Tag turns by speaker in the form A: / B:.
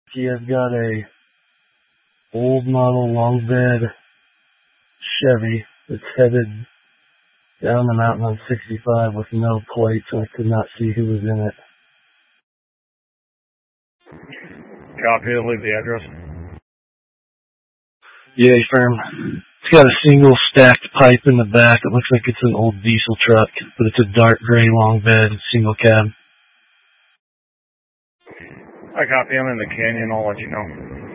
A: He has got a old model long bed Chevy that's headed down the mountain on 65 with no plates, and I could not see who was in it.
B: Copy, leave the address.
A: Yeah, firm. It's got a single stacked pipe in the back. It looks like it's an old diesel truck, but it's a dark gray long bed, single cab.
B: I copy. I'm in the canyon. I'll let you know.